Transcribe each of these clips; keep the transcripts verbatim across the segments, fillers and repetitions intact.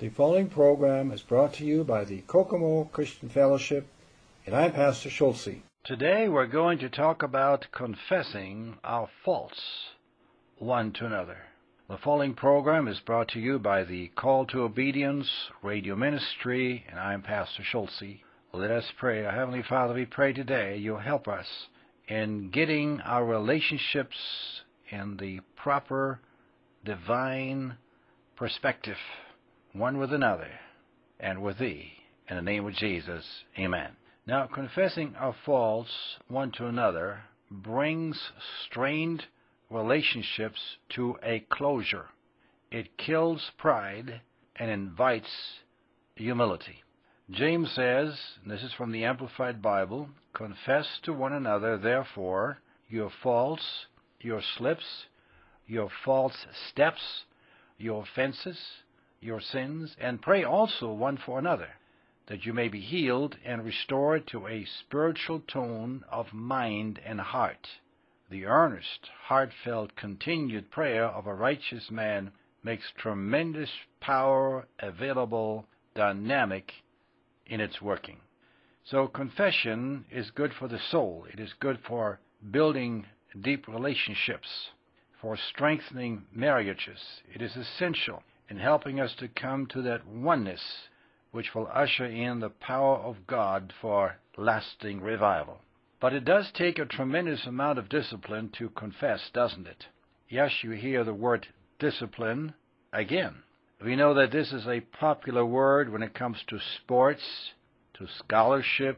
The following program is brought to you by the Kokomo Christian Fellowship, and I'm Pastor Schulze. Today we're going to talk about confessing our faults one to another. The following program is brought to you by the Call to Obedience Radio Ministry, and I'm Pastor Schulze. Let us pray. Our Heavenly Father, we pray today you'll help us in getting our relationships in the proper divine perspective, one with another and with Thee. In the name of Jesus, amen. Now, confessing our faults one to another brings strained relationships to a closure. It kills pride and invites humility. James says, and this is from the Amplified Bible, confess to one another, therefore, your faults, your slips, your false steps, your offenses, your sins, and pray also one for another, that you may be healed and restored to a spiritual tone of mind and heart. The earnest, heartfelt, continued prayer of a righteous man makes tremendous power available, dynamic in its working. So confession is good for the soul. It is good for building deep relationships, for strengthening marriages. It is essential in helping us to come to that oneness which will usher in the power of God for lasting revival. But it does take a tremendous amount of discipline to confess, doesn't it? Yes, you hear the word discipline again. We know that this is a popular word when it comes to sports, to scholarship,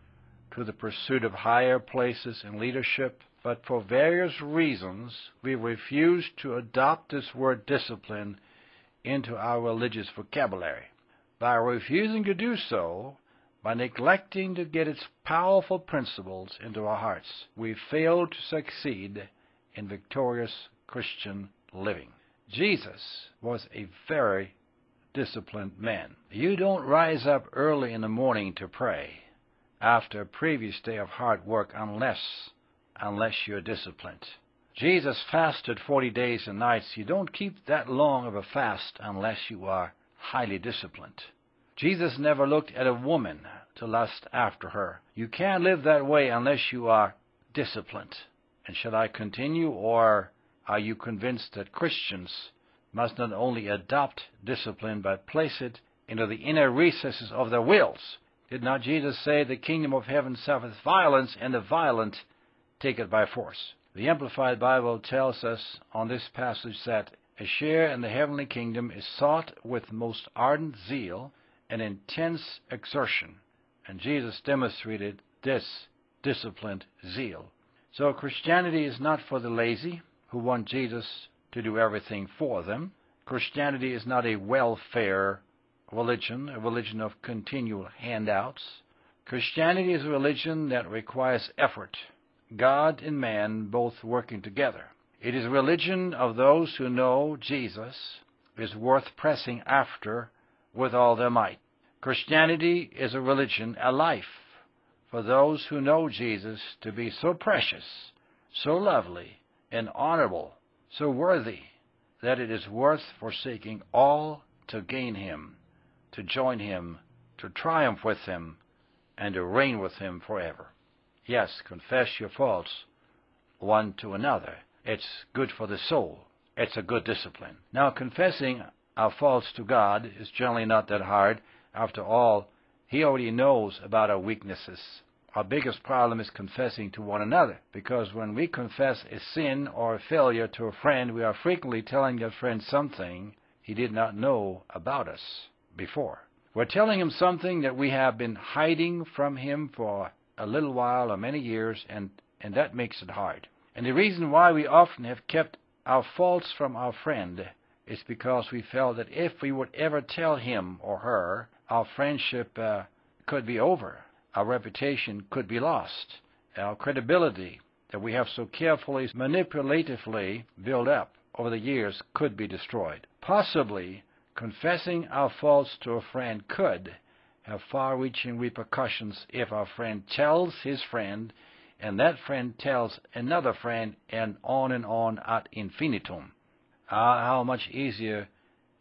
to the pursuit of higher places in leadership. But for various reasons, we refuse to adopt this word discipline into our religious vocabulary. By refusing to do so, by neglecting to get its powerful principles into our hearts, we fail to succeed in victorious Christian living. Jesus was a very disciplined man. You don't rise up early in the morning to pray after a previous day of hard work unless, unless you're disciplined. Jesus fasted forty days and nights. You don't keep that long of a fast unless you are highly disciplined. Jesus never looked at a woman to lust after her. You can't live that way unless you are disciplined. And shall I continue, or are you convinced that Christians must not only adopt discipline but place it into the inner recesses of their wills? Did not Jesus say, the kingdom of heaven suffereth violence, and the violent take it by force? The Amplified Bible tells us on this passage that a share in the heavenly kingdom is sought with most ardent zeal and intense exertion, and Jesus demonstrated this disciplined zeal. So Christianity is not for the lazy who want Jesus to do everything for them. Christianity is not a welfare religion, a religion of continual handouts. Christianity is a religion that requires effort, God and man both working together. It is a religion of those who know Jesus is worth pressing after with all their might. Christianity is a religion, a life, for those who know Jesus to be so precious, so lovely, and honorable, so worthy, that it is worth forsaking all to gain Him, to join Him, to triumph with Him, and to reign with Him forever. Yes, confess your faults one to another. It's good for the soul. It's a good discipline. Now, confessing our faults to God is generally not that hard. After all, He already knows about our weaknesses. Our biggest problem is confessing to one another, because when we confess a sin or a failure to a friend, we are frequently telling that friend something he did not know about us before. We're telling him something that we have been hiding from him for a little while or many years, and, and that makes it hard. And the reason why we often have kept our faults from our friend is because we felt that if we would ever tell him or her, our friendship uh, could be over. Our reputation could be lost. Our credibility that we have so carefully, manipulatively built up over the years could be destroyed. Possibly, confessing our faults to a friend could have far-reaching repercussions if our friend tells his friend, and that friend tells another friend, and on and on ad infinitum. Ah, how much easier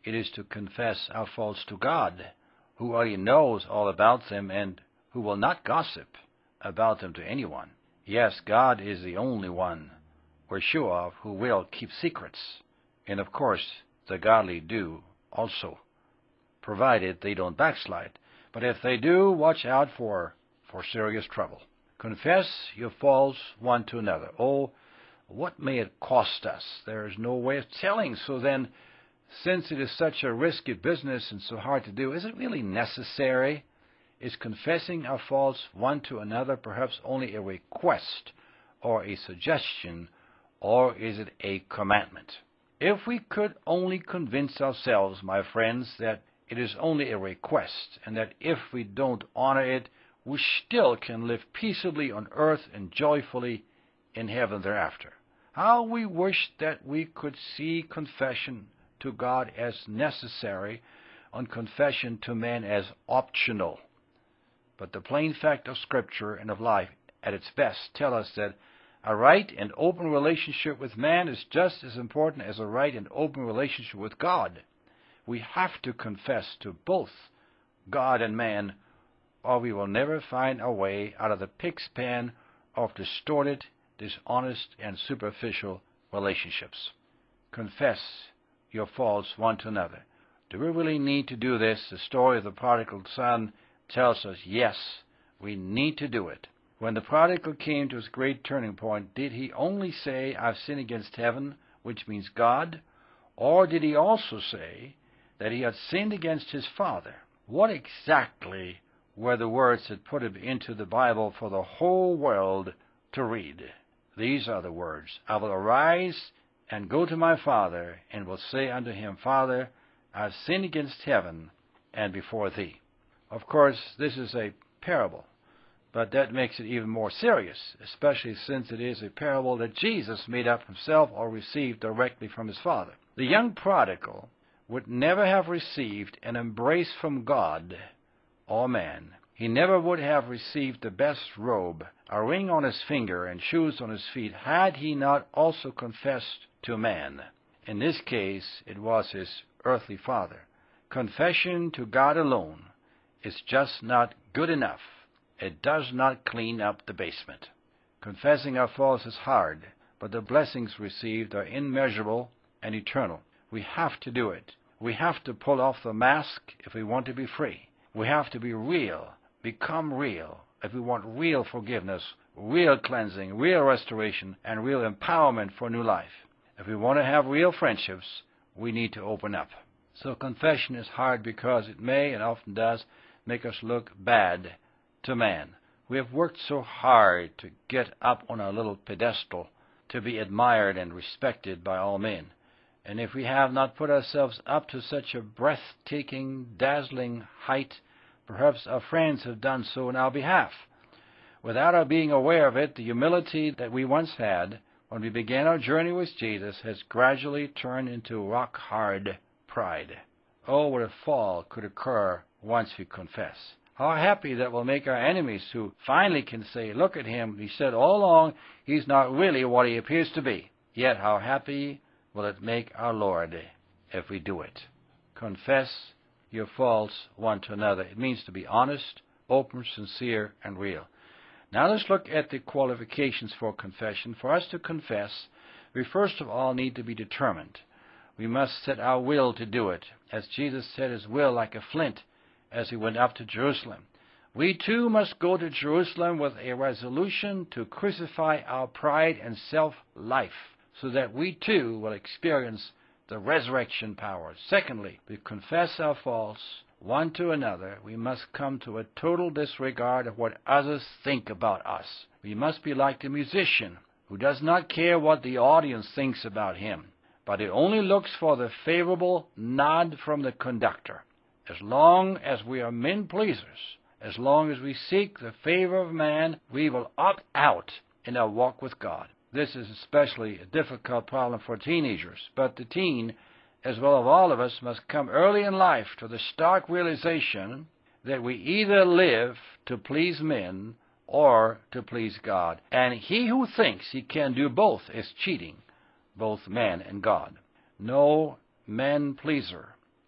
It is to confess our faults to God, who already knows all about them and who will not gossip about them to anyone. Yes, God is the only one we're sure of who will keep secrets. And of course, the godly do also, provided they don't backslide. But if they do, watch out for, for serious trouble. Confess your faults one to another. Oh, what may it cost us? There is no way of telling. So then, since it is such a risky business and so hard to do, is it really necessary? Is confessing our faults one to another perhaps only a request or a suggestion, or is it a commandment? If we could only convince ourselves, my friends, that it is only a request, and that if we don't honor it, we still can live peaceably on earth and joyfully in heaven thereafter. How we wish that we could see confession to God as necessary, and confession to man as optional. But the plain fact of Scripture and of life at its best tell us that a right and open relationship with man is just as important as a right and open relationship with God. We have to confess to both God and man, or we will never find our way out of the pig's pen of distorted, dishonest, and superficial relationships. Confess your faults one to another. Do we really need to do this? The story of the prodigal son tells us, yes, we need to do it. When the prodigal came to his great turning point, did he only say, I've sinned against heaven, which means God? Or did he also say that he had sinned against his father? What exactly were the words that put him into the Bible for the whole world to read? These are the words, I will arise and go to my father, and will say unto him, Father, I have sinned against heaven and before thee. Of course, this is a parable, but that makes it even more serious, especially since it is a parable that Jesus made up himself or received directly from his Father. The young prodigal would never have received an embrace from God or man. He never would have received the best robe, a ring on his finger, and shoes on his feet, had he not also confessed to man. In this case, it was his earthly father. Confession to God alone is just not good enough. It does not clean up the basement. Confessing our faults is hard, but the blessings received are immeasurable and eternal. We have to do it. We have to pull off the mask if we want to be free. We have to be real, become real, if we want real forgiveness, real cleansing, real restoration, and real empowerment for new life. If we want to have real friendships, we need to open up. So confession is hard because it may, and often does, make us look bad to man. We have worked so hard to get up on our little pedestal, to be admired and respected by all men. And if we have not put ourselves up to such a breathtaking, dazzling height, perhaps our friends have done so in our behalf. Without our being aware of it, the humility that we once had when we began our journey with Jesus has gradually turned into rock-hard pride. Oh, what a fall could occur once we confess. How happy that will make our enemies who finally can say, look at him, he said all along he's not really what he appears to be. Yet how happy will it make our Lord if we do it. Confess your faults one to another. It means to be honest, open, sincere, and real. Now let's look at the qualifications for confession. For us to confess, we first of all need to be determined. We must set our will to do it, as Jesus set his will like a flint as he went up to Jerusalem. We too must go to Jerusalem with a resolution to crucify our pride and self-life, so that we too will experience the resurrection power. Secondly, we confess our faults one to another. We must come to a total disregard of what others think about us. We must be like the musician who does not care what the audience thinks about him, but it only looks for the favorable nod from the conductor. As long as we are men pleasers, as long as we seek the favor of man, we will opt out in our walk with God. This is especially a difficult problem for teenagers, but the teen, as well as all of us, must come early in life to the stark realization that we either live to please men or to please God. And he who thinks he can do both is cheating both man and God. No man pleaser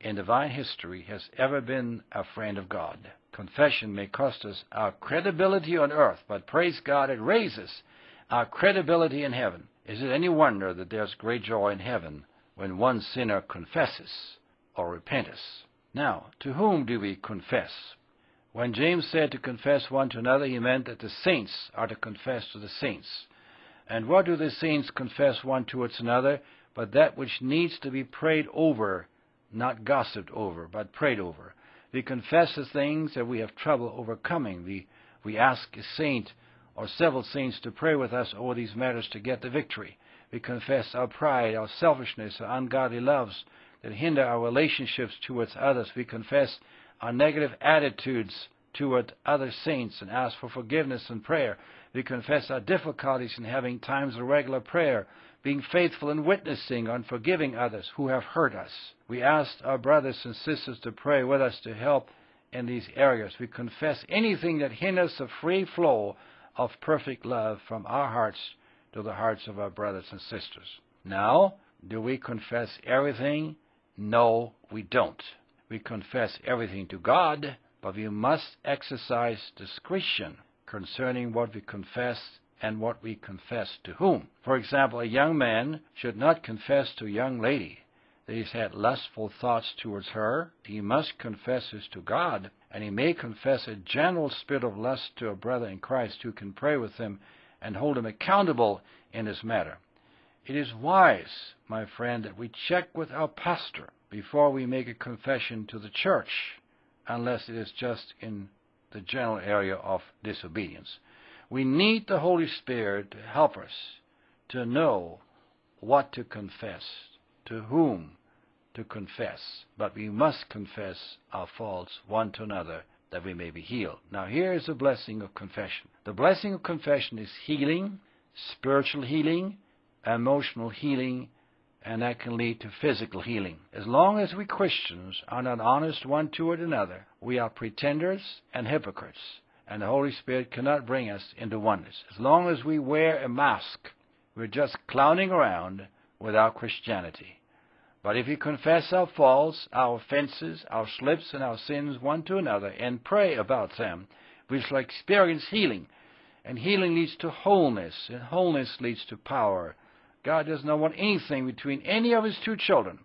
in divine history has ever been a friend of God. Confession may cost us our credibility on earth, but praise God, it raises our credibility in heaven. Is it any wonder that there's great joy in heaven when one sinner confesses or repenteth? Now, to whom do we confess? When James said to confess one to another, he meant that the saints are to confess to the saints. And what do the saints confess one towards another but that which needs to be prayed over, not gossiped over, but prayed over? We confess the things that we have trouble overcoming. We, we ask a saint or several saints to pray with us over these matters to get the victory. We confess our pride, our selfishness, our ungodly loves that hinder our relationships towards others. We confess our negative attitudes toward other saints and ask for forgiveness and prayer. We confess our difficulties in having times of regular prayer, being faithful in witnessing and forgiving others who have hurt us. We ask our brothers and sisters to pray with us to help in these areas. We confess anything that hinders the free flow of perfect love from our hearts to the hearts of our brothers and sisters. Now, do we confess everything? No, we don't. We confess everything to God, but we must exercise discretion concerning what we confess and what we confess to whom. For example, a young man should not confess to a young lady that he's had lustful thoughts towards her. He must confess this to God, and he may confess a general spirit of lust to a brother in Christ who can pray with him and hold him accountable in this matter. It is wise, my friend, that we check with our pastor before we make a confession to the church, unless it is just in the general area of disobedience. We need the Holy Spirit to help us to know what to confess, to whom to confess. But we must confess our faults one to another that we may be healed. Now here is the blessing of confession. The blessing of confession is healing, spiritual healing, emotional healing, and that can lead to physical healing. As long as we Christians are not honest one toward another, we are pretenders and hypocrites, and the Holy Spirit cannot bring us into oneness. As long as we wear a mask, we're just clowning around without Christianity. But if we confess our faults, our offenses, our slips, and our sins one to another, and pray about them, we shall experience healing. And healing leads to wholeness, and wholeness leads to power. God does not want anything between any of His two children.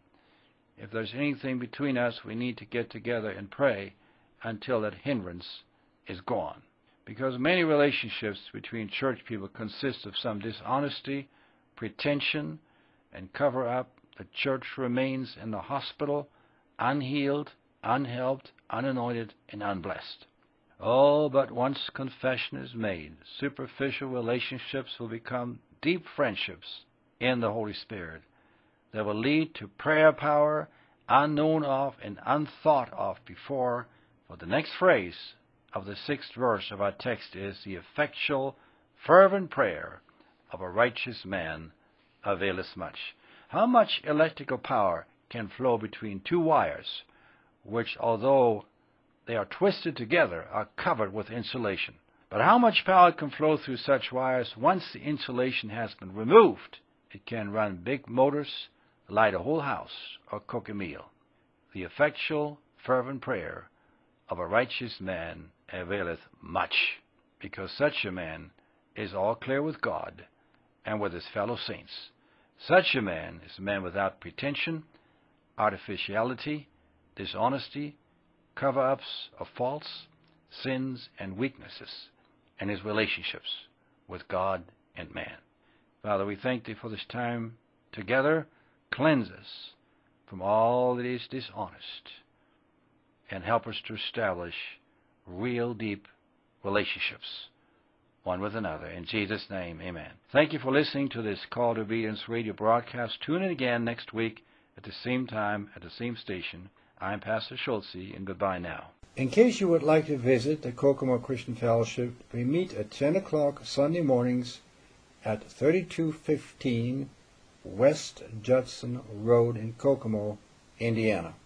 If there's anything between us, we need to get together and pray until that hindrance is gone. Because many relationships between church people consist of some dishonesty, pretension, and cover-up. The church remains in the hospital, unhealed, unhelped, unanointed, and unblessed. Oh, but once confession is made, superficial relationships will become deep friendships in the Holy Spirit that will lead to prayer power unknown of and unthought of before. For the next phrase of the sixth verse of our text is, the effectual, fervent prayer of a righteous man availeth much. How much electrical power can flow between two wires, which, although they are twisted together, are covered with insulation? But how much power can flow through such wires once the insulation has been removed? It can run big motors, light a whole house, or cook a meal. The effectual, fervent prayer of a righteous man availeth much, because such a man is all clear with God and with his fellow saints. Such a man is a man without pretension, artificiality, dishonesty, cover-ups of faults, sins, and weaknesses in his relationships with God and man. Father, we thank Thee for this time together. Cleanse us from all that is dishonest and help us to establish real deep relationships one with another. In Jesus' name, amen. Thank you for listening to this Call to Obedience radio broadcast. Tune in again next week at the same time, at the same station. I'm Pastor Schultze, and goodbye now. In case you would like to visit the Kokomo Christian Fellowship, we meet at ten o'clock Sunday mornings at thirty-two fifteen West Judson Road in Kokomo, Indiana.